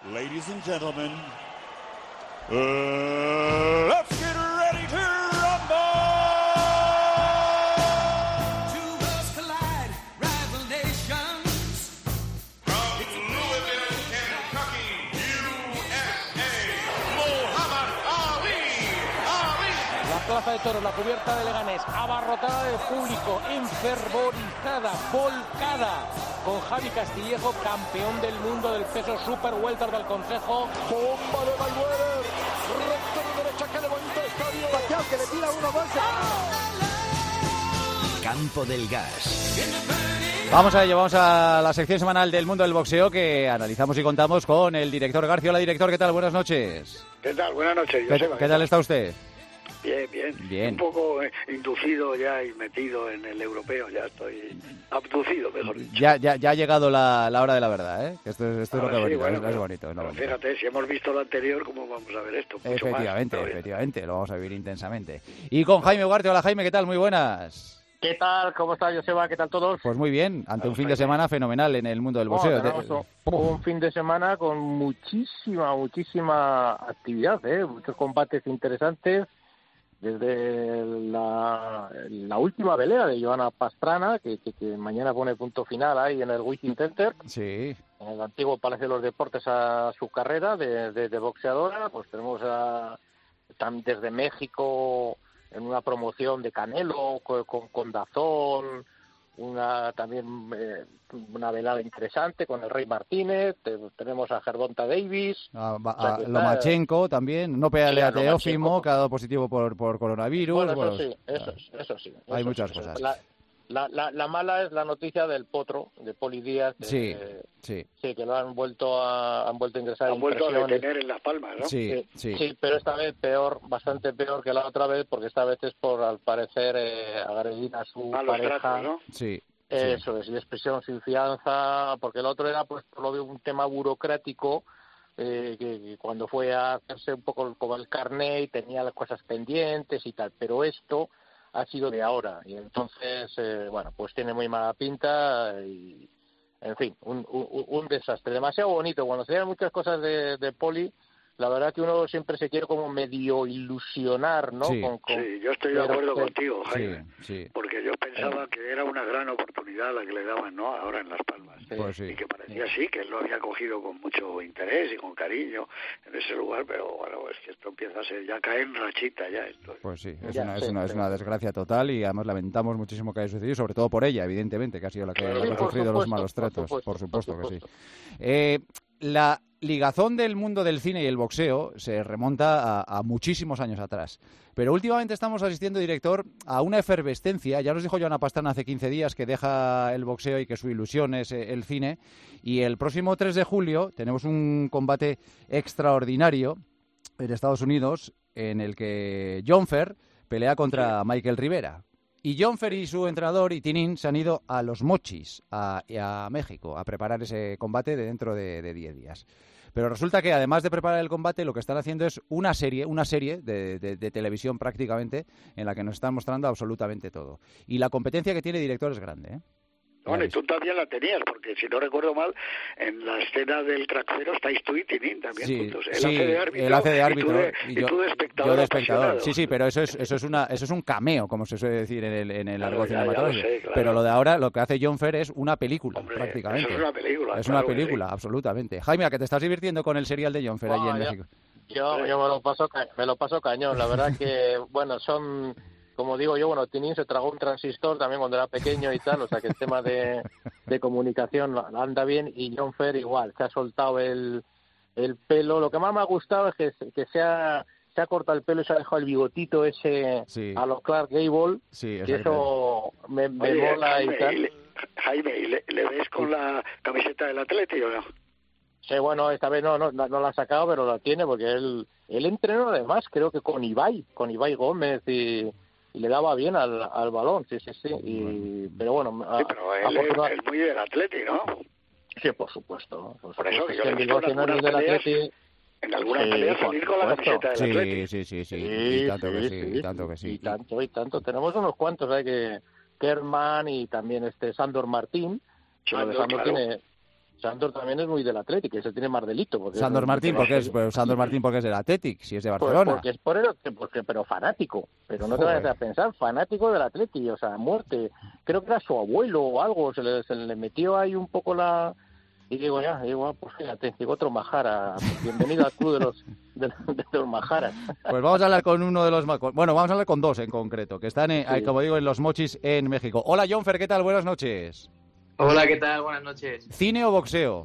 Ladies and gentlemen, let's get ready to rumble! Two worlds collide, rival nations. From Louisville, Kentucky, USA, Muhammad Ali. La plaza de toros, la cubierta de Leganés, abarrotada de público, enfervorizada, volcada, con Javi Castillejo, campeón del mundo del peso super welter del Consejo. Bomba de Mayweather, recto de derecha, que le bonito estadio. Pacquiao, que le tira uno más. Campo del Gas. Vamos a ello, vamos a la sección semanal del mundo del boxeo que analizamos y contamos con el director García. Hola, director, ¿qué tal? Buenas noches. ¿Qué tal? Buenas noches. ¿Qué tal está usted? Bien. Un poco inducido ya y metido en el europeo, ya estoy abducido, mejor dicho. Ya ha llegado la hora de la verdad, ¿eh? Que esto es lo que sí, bonito, bueno, es bonito. Pero fíjate, si hemos visto lo anterior, ¿cómo vamos a ver esto? Mucho Efectivamente, lo vamos a vivir intensamente. Y con Jaime Ugarte. Hola, Jaime, ¿qué tal? Muy buenas. ¿Qué tal? ¿Cómo está, Joseba? ¿Qué tal todos? Pues muy bien, ante un fin de semana fenomenal en el mundo del boxeo. Un fin de semana con muchísima actividad, muchos combates interesantes. Desde la última pelea de Joana Pastrana, que mañana pone punto final ahí en el Within Center, sí, en el antiguo Palacio de los Deportes, a su carrera de boxeadora. Pues tenemos desde México en una promoción de Canelo con DAZN, también una velada interesante con el Rey Martínez. Tenemos a Gervonta Davis, a Lomachenko también, no pelearle a Teófimo, que ha dado positivo por coronavirus. Bueno, eso sí. Hay muchas cosas. La mala es la noticia del potro, de Poli Díaz. Sí. Que lo han vuelto a ingresar. Han vuelto a detener en Las Palmas, ¿no? Sí, pero esta vez bastante peor que la otra vez, porque esta vez es por, al parecer, agredir a su pareja. Tratos, ¿no? Sí. Eso es, y expresión sin fianza, porque el otro era pues por un tema burocrático, que cuando fue a hacerse un poco como el carnet y tenía las cosas pendientes y tal, pero esto ha sido de ahora, y entonces, pues tiene muy mala pinta y, en fin, un desastre, demasiado bonito. Cuando se ven muchas cosas de Poli, la verdad que uno siempre se quiere como medio ilusionar, ¿no? Sí, sí, yo estoy de acuerdo contigo, Jaime, sí. Porque yo pensaba que era una gran oportunidad la que le daban, ¿no? Ahora en Las Palmas. Pues sí. Y que parecía que él lo había cogido con mucho interés y con cariño en ese lugar, pero bueno, es que esto empieza a ser, ya cae en rachita ya esto. Pues sí, es una desgracia total, y además lamentamos muchísimo que haya sucedido, sobre todo por ella, evidentemente, que ha sido la que ha sufrido los malos tratos, por supuesto que sí. La ligazón del mundo del cine y el boxeo se remonta a muchísimos años atrás. Pero últimamente estamos asistiendo, director, a una efervescencia. Ya nos dijo Joana Pastrana hace 15 días que deja el boxeo y que su ilusión es el cine. Y el próximo 3 de julio tenemos un combate extraordinario en Estados Unidos en el que Jonfer pelea contra Michael Rivera. Y Jonfer y su entrenador, Itinin, se han ido a Los Mochis, a México, a preparar ese combate dentro de 10 días. Pero resulta que, además de preparar el combate, lo que están haciendo es una serie de televisión prácticamente, en la que nos están mostrando absolutamente todo. Y la competencia que tiene, director, es grande, ¿eh? Bueno, y tú también la tenías, porque si no recuerdo mal, en la escena del crackero estáis tú y Tinin también juntos. Él hace de árbitro y tú de espectador. Yo de espectador. Sí, pero eso es un cameo, como se suele decir en el argot cinematográfico. Claro. Pero lo de ahora, lo que hace Jonfer es una película, prácticamente. Eso es una película. Es una película, absolutamente. Jaime, ¿a que te estás divirtiendo con el serial de Jonfer allí en México? Yo me lo paso cañón. La verdad que, son... Como digo yo, Tinin se tragó un transistor también cuando era pequeño y tal, o sea que el tema de comunicación anda bien, y Jonfer igual, se ha soltado el pelo. Lo que más me ha gustado es que se ha cortado el pelo y se ha dejado el bigotito ese a los Clark Gable, que eso me mola y tal. Jaime, ¿le ves con la camiseta del Atleti o no? Sí, bueno, esta vez no la ha sacado, pero la tiene porque él entrenó además, creo que con Ibai Gómez y le daba bien al balón, sí. Pero bueno... Sí, pero él es muy del Atleti, ¿no? Sí, por supuesto. Por eso que yo le he visto en algunas peleas salir con la camiseta del Atleti. Sí, y tanto que sí. Y tanto. Tenemos unos cuantos, que Kerman y también Sandor Martín. Sandor Sandor también es muy del Athletic, ese tiene más delito. Sandor Martín, porque es del Athletic, si es de Barcelona. Porque es por él, pero fanático. Pero no te vayas a pensar, fanático del Athletic, o sea, muerte. Creo que era su abuelo o algo, se le metió ahí un poco la... Y digo, pues fíjate, digo otro Majara. Bienvenido al club de los Majaras. Pues vamos a hablar con uno de los... Bueno, vamos a hablar con dos en concreto, que están, como digo, en Los Mochis, en México. Hola, Jonfer, ¿qué tal? Buenas noches. Hola, ¿qué tal? Buenas noches. ¿Cine o boxeo?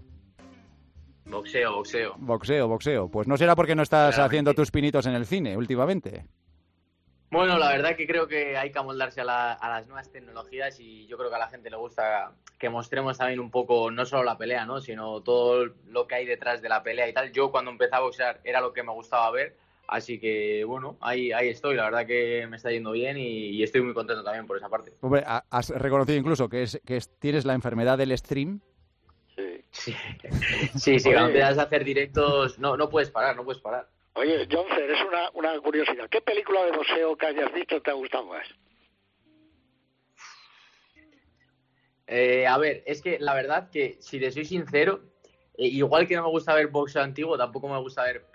Boxeo. Pues no será porque no estás haciendo tus pinitos en el cine últimamente. Bueno, la verdad que creo que hay que amoldarse a las nuevas tecnologías y yo creo que a la gente le gusta que mostremos también un poco, no solo la pelea, ¿no? Sino todo lo que hay detrás de la pelea y tal. Yo cuando empecé a boxear era lo que me gustaba ver, así que bueno, ahí estoy. La verdad que me está yendo bien y estoy muy contento también por esa parte. Hombre, ¿has reconocido incluso que tienes la enfermedad del stream? Sí, cuando empiezas a hacer directos no puedes parar. Oye, Jonfer, es una curiosidad. ¿Qué película de boxeo que hayas visto te ha gustado más? A ver, es que la verdad que, si te soy sincero, igual que no me gusta ver boxeo antiguo, tampoco me gusta ver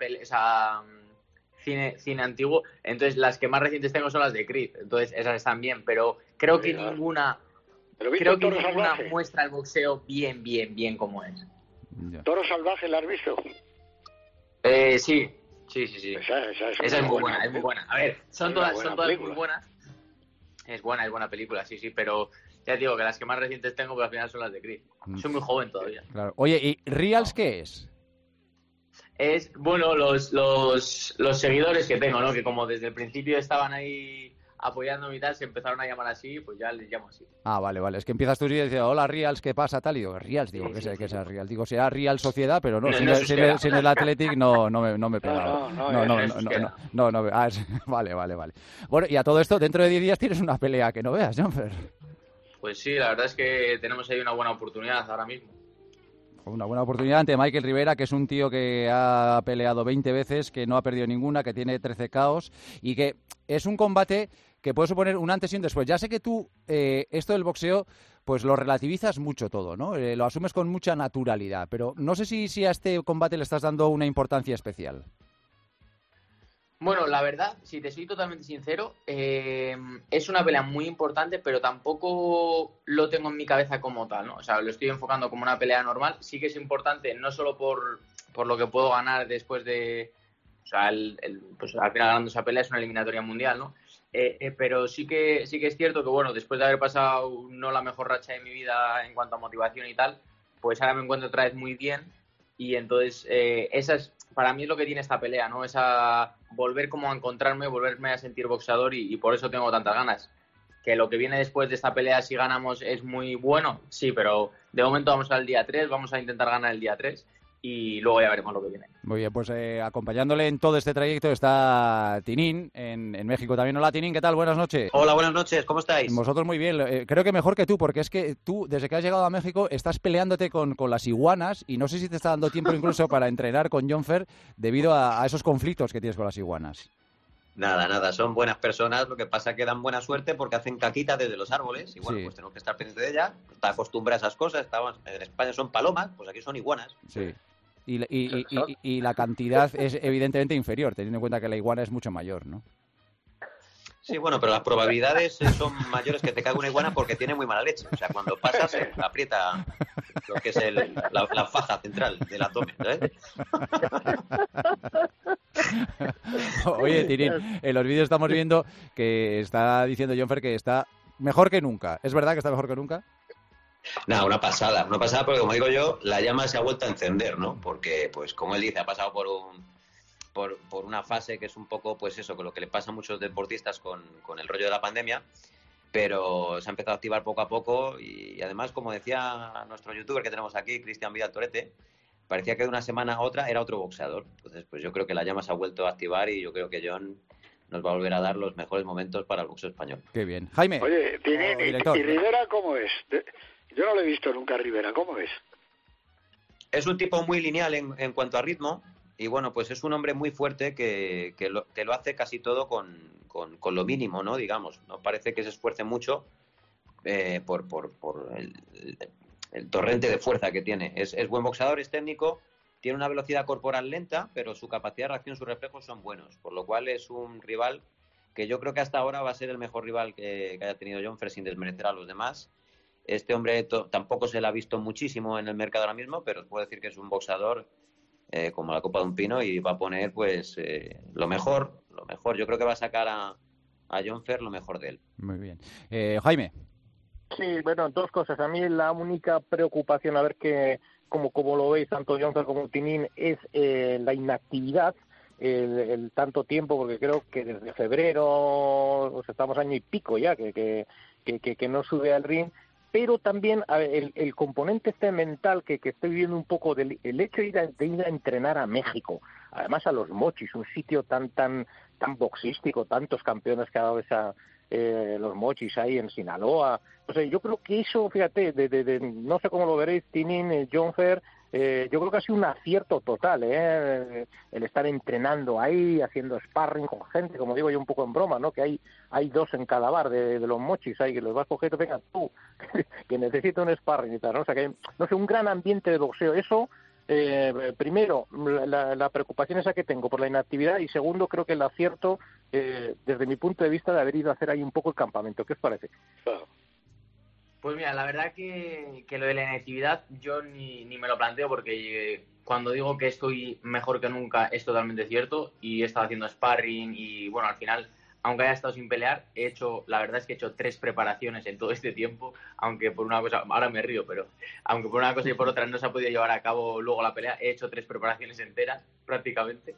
cine antiguo. Entonces, las que más recientes tengo son las de Creed. Entonces, esas están bien, pero creo que ninguna muestra el boxeo bien como es. ¿Toro Salvaje la has visto? Sí. Esa es muy buena, A ver, son todas muy buenas. Es buena película, sí, pero ya te digo que las que más recientes tengo, pero al final son las de Creed. Soy muy joven todavía. Claro. Oye, ¿y Reals qué es? Es, bueno, los seguidores que tengo, ¿no? Que como desde el principio estaban ahí apoyándome y tal, se empezaron a llamar así, pues ya les llamo así. Ah, vale. Es que empiezas tú y dices, hola, Reals, ¿qué pasa? Tal, y digo, Reals, digo, ¿qué es Reals? Digo, será Real Sociedad, pero no, sin el Athletic no me pegaba. No. Vale. Bueno, y a todo esto, dentro de 10 días tienes una pelea que no veas, Jonfer. Pues sí, la verdad es que tenemos ahí una buena oportunidad ahora mismo. Una buena oportunidad ante Michael Rivera, que es un tío que ha peleado 20 veces, que no ha perdido ninguna, que tiene 13 KOs y que es un combate que puede suponer un antes y un después. Ya sé que tú esto del boxeo pues lo relativizas mucho todo, ¿no? Lo asumes con mucha naturalidad, pero no sé si a este combate le estás dando una importancia especial. Bueno, la verdad, si te soy totalmente sincero, es una pelea muy importante, pero tampoco lo tengo en mi cabeza como tal, ¿no? O sea, lo estoy enfocando como una pelea normal. Sí que es importante, no solo por lo que puedo ganar después de... O sea, pues al final ganando esa pelea es una eliminatoria mundial, ¿no? Pero sí que es cierto que, bueno, después de haber pasado no la mejor racha de mi vida en cuanto a motivación y tal, pues ahora me encuentro otra vez muy bien. Y entonces, para mí es lo que tiene esta pelea, ¿no? Esa volver como a encontrarme, volverme a sentir boxeador y por eso tengo tantas ganas. Que lo que viene después de esta pelea, si ganamos, es muy bueno, sí, pero de momento vamos al día 3, vamos a intentar ganar el día 3 y luego ya veremos lo que viene. Muy bien, pues acompañándole en todo este trayecto está Tinín, en México también. Hola, Tinín, ¿qué tal? Buenas noches. Hola, buenas noches, ¿cómo estáis? Vosotros muy bien, creo que mejor que tú, porque es que tú, desde que has llegado a México, estás peleándote con las iguanas y no sé si te está dando tiempo incluso para entrenar con Jonfer debido a esos conflictos que tienes con las iguanas. Nada, son buenas personas, lo que pasa es que dan buena suerte porque hacen caquita desde los árboles y bueno, pues tenemos que estar pendientes de ella, está acostumbrada a esas cosas, en España son palomas, pues aquí son iguanas. Sí. Y la cantidad es evidentemente inferior, teniendo en cuenta que la iguana es mucho mayor, ¿no? Sí, bueno, pero las probabilidades son mayores que te caiga una iguana porque tiene muy mala leche. O sea, cuando pasas, aprieta lo que es la faja central del abdomen, ¿sabes? Oye, Tirín, en los vídeos estamos viendo que está diciendo Jonfer que está mejor que nunca. ¿Es verdad que está mejor que nunca? Nada, una pasada porque como digo yo, la llama se ha vuelto a encender, ¿no? Porque, pues como él dice, ha pasado por una fase que es un poco, pues eso, con lo que le pasa a muchos deportistas con el rollo de la pandemia, pero se ha empezado a activar poco a poco y además, como decía nuestro youtuber que tenemos aquí, Cristian Vidal Torete, parecía que de una semana a otra era otro boxeador. Entonces, pues yo creo que la llama se ha vuelto a activar y yo creo que John nos va a volver a dar los mejores momentos para el boxeo español. Qué bien. Jaime. Oye, ¿y Rivera cómo es? Yo no lo he visto nunca a Rivera, ¿cómo es? Es un tipo muy lineal en cuanto a ritmo y bueno, pues es un hombre muy fuerte que lo hace casi todo con lo mínimo, ¿no? Digamos, no parece que se esfuerce mucho por torrente de fuerza que tiene. Es buen boxeador, es técnico, tiene una velocidad corporal lenta, pero su capacidad de reacción, sus reflejos son buenos, por lo cual es un rival que yo creo que hasta ahora va a ser el mejor rival que haya tenido Jonfer, sin desmerecer a los demás. Este hombre tampoco se le ha visto muchísimo en el mercado ahora mismo, pero puedo decir que es un boxeador como la copa de un pino y va a poner pues lo mejor. Yo creo que va a sacar a Jonfer lo mejor de él. Muy bien. Jaime. Sí, bueno, dos cosas. A mí la única preocupación, a ver que como lo veis tanto Jonfer como Tinin, es la inactividad. El tanto tiempo, porque creo que desde febrero, pues estamos año y pico ya, que no sube al ring, pero también el componente mental que estoy viendo un poco el hecho de ir a entrenar a México, además a los Mochis, un sitio tan boxístico, tantos campeones que ha dado los Mochis ahí en Sinaloa. O sea, yo creo que eso, fíjate, no sé cómo lo veréis, Tinin, Jonfer, yo creo que ha sido un acierto total, el estar entrenando ahí, haciendo sparring con gente, como digo yo un poco en broma, ¿no? Que hay dos en cada bar de los Mochis, ahí que los vas cogiendo, venga tú, que necesito un sparring y tal, ¿no? O sea, que no sé, un gran ambiente de boxeo. Eso, primero, la preocupación esa que tengo por la inactividad, y segundo, creo que el acierto, desde mi punto de vista, de haber ido a hacer ahí un poco el campamento. ¿Qué os parece? Pues mira, la verdad que lo de la inactividad yo ni me lo planteo, porque cuando digo que estoy mejor que nunca es totalmente cierto, y he estado haciendo sparring y bueno, al final, aunque haya estado sin pelear, la verdad es que he hecho 3 preparaciones en todo este tiempo, aunque por una cosa, ahora me río, pero aunque por una cosa y por otra no se ha podido llevar a cabo luego la pelea, he hecho 3 preparaciones enteras prácticamente,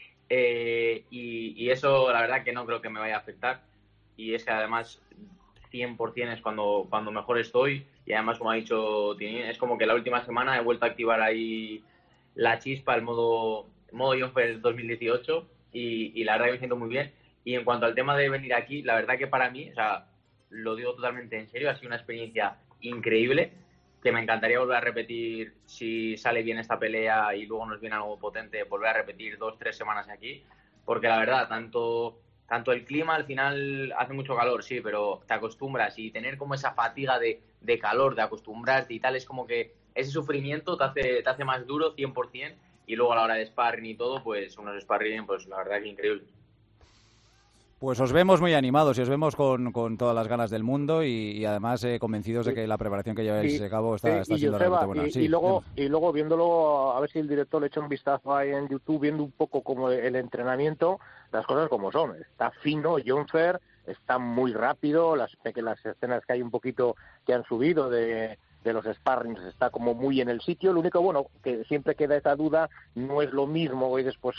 y eso la verdad que no creo que me vaya a afectar, y es que además 100% es cuando mejor estoy, y además, como ha dicho Tinin, es como que la última semana he vuelto a activar ahí la chispa, el modo Jonfer 2018, y la verdad que me siento muy bien. Y en cuanto al tema de venir aquí, la verdad que para mí, o sea, lo digo totalmente en serio, ha sido una experiencia increíble, que me encantaría volver a repetir si sale bien esta pelea y luego nos viene algo potente, volver a repetir 2-3 semanas aquí, porque la verdad, tanto el clima, al final hace mucho calor, sí, pero te acostumbras, y tener como esa fatiga de calor, de acostumbrarte y tal, es como que ese sufrimiento te hace más duro 100%, y luego a la hora de sparring y todo, pues unos sparring, pues la verdad que increíble. Pues os vemos muy animados y os vemos con todas las ganas del mundo y además convencidos de que la preparación que lleváis a cabo está siendo realmente buena. Y luego viéndolo, a ver si el director le echa un vistazo ahí en YouTube, viendo un poco como el entrenamiento, las cosas como son. Está fino Jonfer, está muy rápido, las escenas que hay un poquito que han subido de los sparrings está como muy en el sitio. Lo único, bueno, que siempre queda esa duda, no es lo mismo y después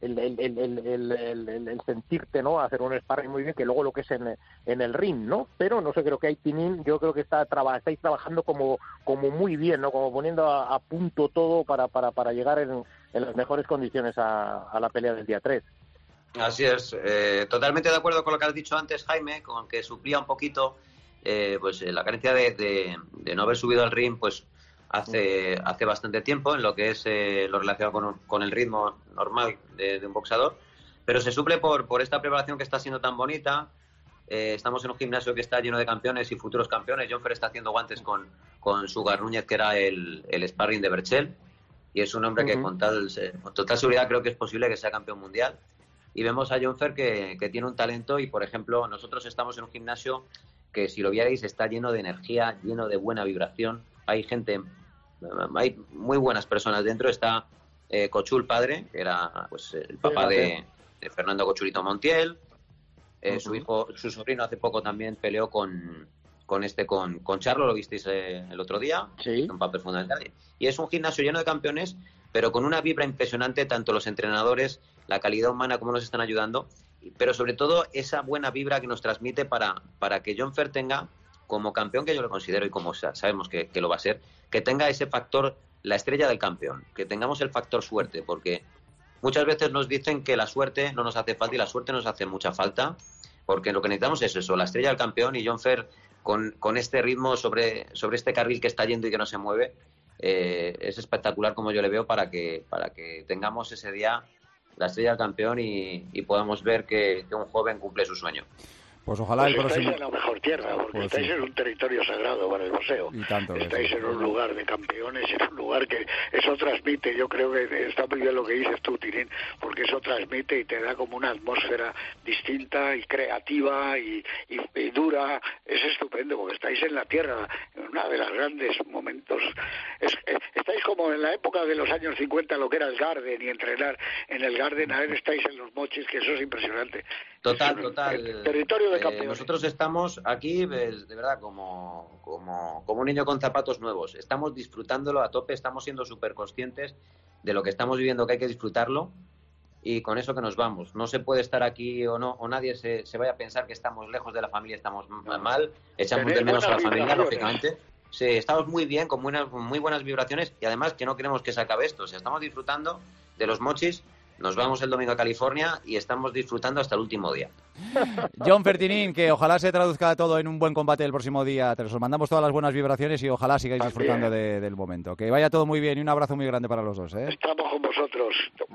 el sentirte, ¿no?, hacer un sparring muy bien, que luego lo que es en el ring, ¿no? Pero no sé, creo que hay Tinin, yo creo que estáis trabajando como muy bien, ¿no?, como poniendo a punto todo para llegar en las mejores condiciones a la pelea del día 3. Así es, totalmente de acuerdo con lo que has dicho antes, Jaime, con que suplía un poquito la carencia de no haber subido al ring pues hace bastante tiempo, en lo que es lo relacionado con el ritmo normal de un boxeador, pero se suple por esta preparación que está siendo tan bonita. Estamos en un gimnasio que está lleno de campeones y futuros campeones. Jonfer está haciendo guantes con Sugar Núñez, que era el sparring de Berchel, y es un hombre que con total seguridad creo que es posible que sea campeón mundial. Y vemos a Jonfer que tiene un talento, y por ejemplo nosotros estamos en un gimnasio que, si lo vierais, está lleno de energía, lleno de buena vibración. Hay muy buenas personas dentro. Está Cochul padre, que era pues el papá de Fernando Cochulito Montiel. Su sobrino hace poco también peleó con Charlo, lo visteis el otro día. Sí. Un papel fundamental. Y es un gimnasio lleno de campeones, pero con una vibra impresionante, tanto los entrenadores, la calidad humana, como nos están ayudando, pero sobre todo esa buena vibra que nos transmite para que Jonfer tenga, como campeón, que yo lo considero y como sabemos que lo va a ser, que tenga ese factor, la estrella del campeón, que tengamos el factor suerte, porque muchas veces nos dicen que la suerte no nos hace falta, y la suerte nos hace mucha falta, porque lo que necesitamos es eso, la estrella del campeón, y Jonfer con este ritmo sobre este carril que está yendo y que no se mueve, es espectacular como yo le veo para que tengamos ese día la estrella del campeón y podamos ver que un joven cumple su sueño. Pues ojalá el próximo... Estáis en la mejor tierra, porque pues estáis sí. en un territorio sagrado para el boxeo. Y tanto estáis en un lugar de campeones, en un lugar que eso transmite. Yo creo que está muy bien lo que dices tú, Tirín, porque eso transmite y te da como una atmósfera distinta y creativa y dura. Es estupendo, porque estáis en la tierra, en una de las grandes momentos. Estáis como en la época de los años 50, lo que era el Garden, y entrenar en el Garden, a ver, estáis en los Mochis, que eso es impresionante. Total. Territorio de campeones. Nosotros estamos aquí, de verdad, como un niño con zapatos nuevos. Estamos disfrutándolo a tope, estamos siendo súper conscientes de lo que estamos viviendo, que hay que disfrutarlo, y con eso que nos vamos. No se puede estar aquí o nadie se vaya a pensar que estamos lejos de la familia, estamos mal, echamos de menos a la familia, lógicamente. Sí, estamos muy bien, con muy buenas vibraciones, y además que no queremos que se acabe esto. O sea, estamos disfrutando de los Mochis. Nos vamos el domingo a California y estamos disfrutando hasta el último día. Jonfer Tinin, que ojalá se traduzca todo en un buen combate el próximo día. Te os mandamos todas las buenas vibraciones y ojalá sigáis disfrutando del momento. Que vaya todo muy bien y un abrazo muy grande para los dos. Estamos con vosotros.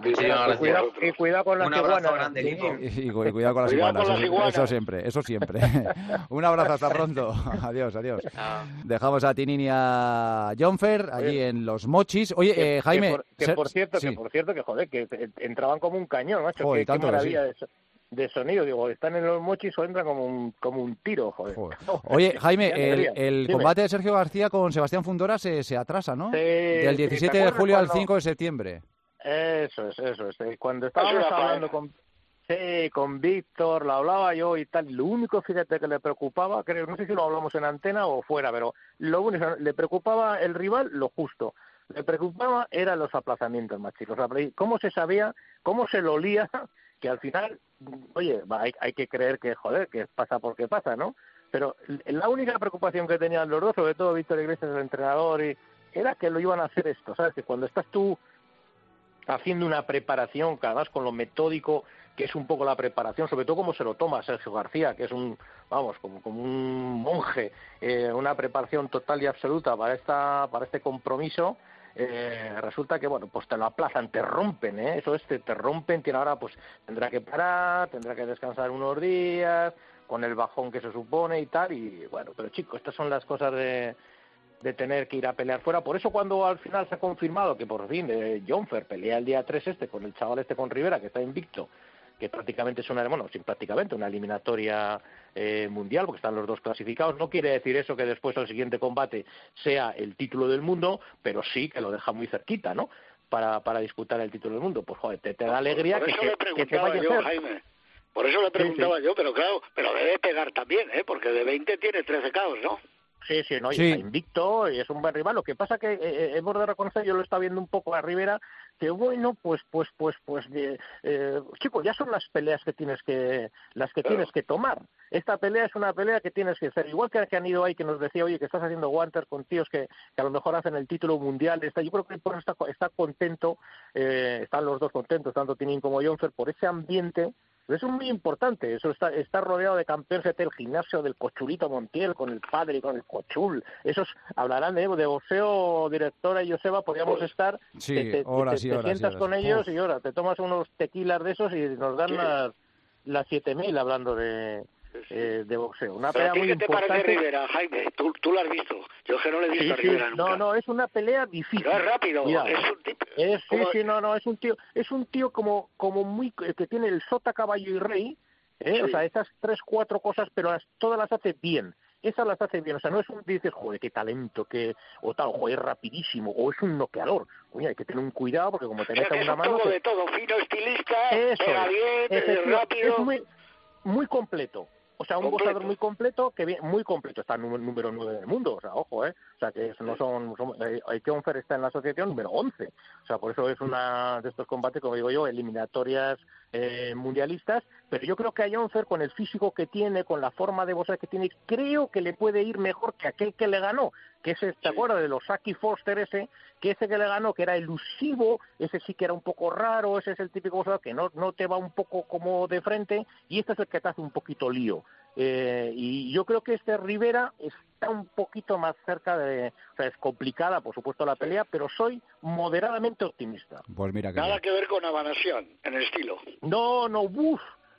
Y cuidado con las iguanas. Grande, y cuidado con las iguanas. Eso siempre. Un abrazo, hasta pronto. Adiós. Dejamos a Tinin y a Jonfer allí en los Mochis. Oye, Jaime... Por cierto, que joder, que entraban como un cañón, macho. Joder, qué maravilla de sonido. Digo, están en los Mochis o entran como un tiro, joder. Oye, Jaime, el combate de Sergio García con Sebastián Fundora se atrasa, ¿no? Del 17 de julio al 5 de septiembre. Eso es. Cuando estábamos hablando con Víctor, lo hablaba yo y tal, lo único, fíjate, que le preocupaba, creo, no sé si lo hablamos en antena o fuera, pero lo único, le preocupaba el rival, lo justo. Le preocupaba eran los aplazamientos, más chicos. ¿Cómo se sabía, cómo se lo olía, que al final, oye, hay que creer que, joder, que pasa porque pasa, ¿no? Pero la única preocupación que tenían los dos, sobre todo Víctor Iglesias, el entrenador, era que lo iban a hacer esto, ¿sabes? Que cuando estás tú haciendo una preparación, que además con lo metódico que es un poco la preparación, sobre todo como se lo toma Sergio García, que es como un monje, una preparación total y absoluta para este compromiso. Resulta que, bueno, pues te lo aplazan, te rompen, te rompen, ahora pues tendrá que parar, tendrá que descansar unos días, con el bajón que se supone y tal, y bueno, pero chicos, estas son las cosas de tener que ir a pelear fuera. Por eso cuando al final se ha confirmado que por fin Jonfer pelea el día 3 con el chaval con Rivera, que está invicto, que prácticamente es una eliminatoria mundial, porque están los dos clasificados. No quiere decir eso que después el siguiente combate sea el título del mundo, pero sí que lo deja muy cerquita, ¿no? Para disputar el título del mundo. Pues joder, te da alegría que te vaya a hacer. Jaime. Por eso le preguntaba yo, pero claro, pero debe pegar también, porque de 20 tiene 13 KOs, ¿no? Sí, no, y está invicto y es un buen rival. Lo que pasa que hemos de reconocer, yo lo estaba viendo un poco a Rivera, que bueno, chicos, ya son las peleas que tienes que tomar. Esta pelea es una pelea que tienes que hacer. Igual que han ido ahí, que nos decía, oye, que estás haciendo guantes con tíos que a lo mejor hacen el título mundial. Yo creo que por eso está contento, están los dos contentos, tanto Tinin como Jonfer, por ese ambiente. Eso es muy importante, eso está rodeado de campeones del gimnasio del Cochulito Montiel, con el padre y con el Cochul. Esos hablarán de boxeo, directora y Joseba, podríamos estar, te sientas con ellos y ahora te tomas unos tequilas de esos y nos dan las 7.000 hablando de boxeo. Una pelea muy importante. ¿Qué te parece Rivera, Jaime? ¿Tú lo has visto? Yo que no le he visto a Rivera nunca. No, es una pelea difícil. Pero es rápido, Mira, es un tipo... es un tío como muy que tiene el sota, caballo y rey, o sea, esas 3-4 cosas, pero todas las hace bien. Esas las hace bien, o sea, no es un dices, joder, qué talento, o tal, joder, rapidísimo, o es un noqueador. Oye, hay que tener un cuidado porque como te meta una mano... Es un poco de todo, fino, estilista, pega bien, rápido... Es muy completo. O sea, un boxeador muy completo, muy completo, está número 9 del mundo, o sea, ojo, o sea, que no son Jonfer está en la asociación número 11, o sea, por eso es una de estos combates, como digo yo, eliminatorias mundialistas, pero yo creo que a Jonfer, con el físico que tiene, con la forma de boxear que tiene, creo que le puede ir mejor que aquel que le ganó, que ese, ¿te acuerdas de los Saki Foster que le ganó, que era elusivo, ese sí que era un poco raro, ese es el típico boxeador que no te va un poco como de frente, y este es el que te hace un poquito lío. Y yo creo que Rivera está un poquito más cerca o sea, es complicada, por supuesto, la pelea, pero soy moderadamente optimista. Pues mira que nada que ver con Avanasian en el estilo. No,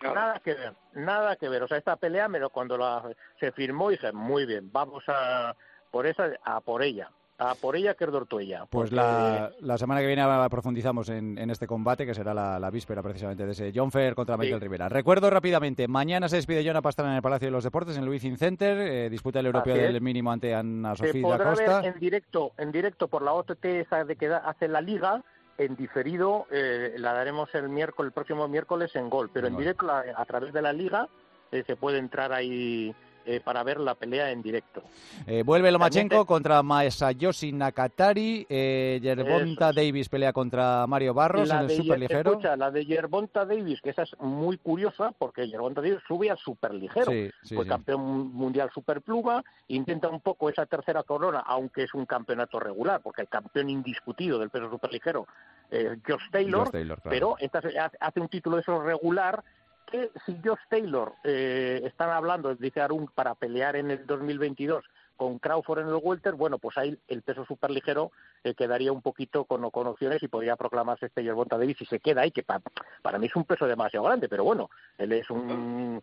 Nada que ver. O sea, esta pelea, cuando se firmó, dije, muy bien, vamos a por ella, que es Dortuella. Pues porque... la semana que viene profundizamos en este combate, que será la víspera precisamente de ese John Fer contra Michael Rivera. Recuerdo rápidamente, mañana se despide Joana Pastrana en el Palacio de los Deportes, en el Wizzing Center, disputa el europeo del mínimo ante Anna Sofía da Costa. Ver en directo por la OTT esa de que hace la Liga. En diferido la daremos el próximo miércoles en Gol, pero en directo a través de la Liga se puede entrar ahí para ver la pelea en directo. Vuelve Lomachenko contra Masayoshi Nakatari, Gervonta Davis pelea contra Mario Barros en el superligero. La de Gervonta Davis, que esa es muy curiosa, porque Gervonta Davis sube al superligero, fue campeón mundial superpluma, intenta un poco esa tercera corona, aunque es un campeonato regular, porque el campeón indiscutido del peso superligero Josh Taylor, claro. Pero esta hace un título de esos regular, que si Josh Taylor están hablando, dice Arun, para pelear en el 2022 con Crawford en el welter, bueno, pues ahí el peso superligero quedaría un poquito con opciones y podría proclamarse Gervonta Davis y se queda ahí, que para mí es un peso demasiado grande, pero bueno, él es un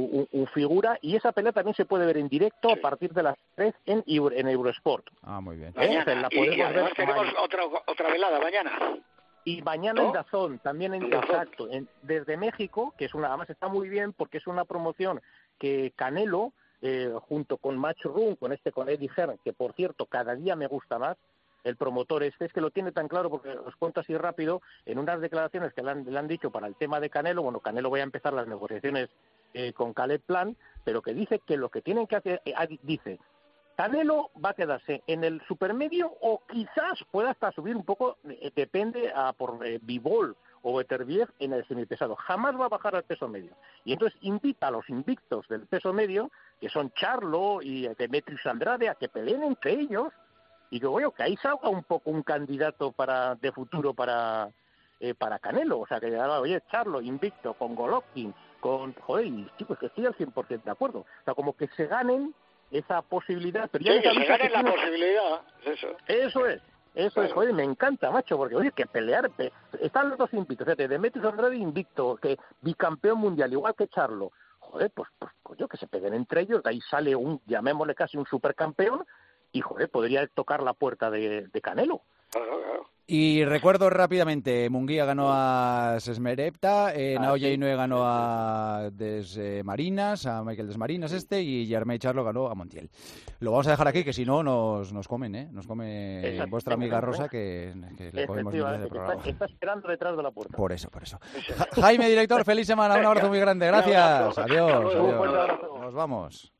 figura, y esa pelea también se puede ver en directo a partir de las 3 en Eurosport. Muy bien. Mañana, y además tenemos otra velada mañana. Y mañana en DAZN, también exacto, desde México, que además está muy bien porque es una promoción que Canelo, junto con Matchroom, con Eddie Hearn, que por cierto cada día me gusta más, el promotor es que lo tiene tan claro, porque os cuento así rápido, en unas declaraciones que le han dicho para el tema de Canelo, Canelo voy a empezar las negociaciones con Caleb Plant, pero que dice que lo que tienen que hacer, dice, Canelo va a quedarse en el supermedio o quizás pueda hasta subir un poco, depende por Bivol o Beterbiev en el semipesado. Jamás va a bajar al peso medio. Y entonces invita a los invictos del peso medio, que son Charlo y Demetrius Andrade, a que peleen entre ellos y que ahí salga un poco un candidato de futuro para Canelo. O sea, que Charlo invicto con Golovkin, chicos, que estoy al 100% de acuerdo. O sea, como que se ganen esa posibilidad, pero ya que se gane la posibilidad, eso es, joder, me encanta, macho, porque que pelear, están los dos invictos, fíjate, Demetrius Andrade invicto, que bicampeón mundial, igual que Charlo, pues que se peguen entre ellos, de ahí sale llamémosle casi un supercampeón, y podría tocar la puerta de Canelo. Claro. Y recuerdo rápidamente, Munguía ganó a Sesmerepta, Naoya Inoue ganó a Desmarinas, a Michael Desmarinas y Germay Charlo ganó a Montiel. Lo vamos a dejar aquí, que si no nos comen, nos come vuestra amiga Rosa, que le comemos miles de programas. Está esperando detrás de la puerta. Por eso. Jaime, director, feliz semana, un abrazo muy grande, gracias. Adiós. Nos vamos.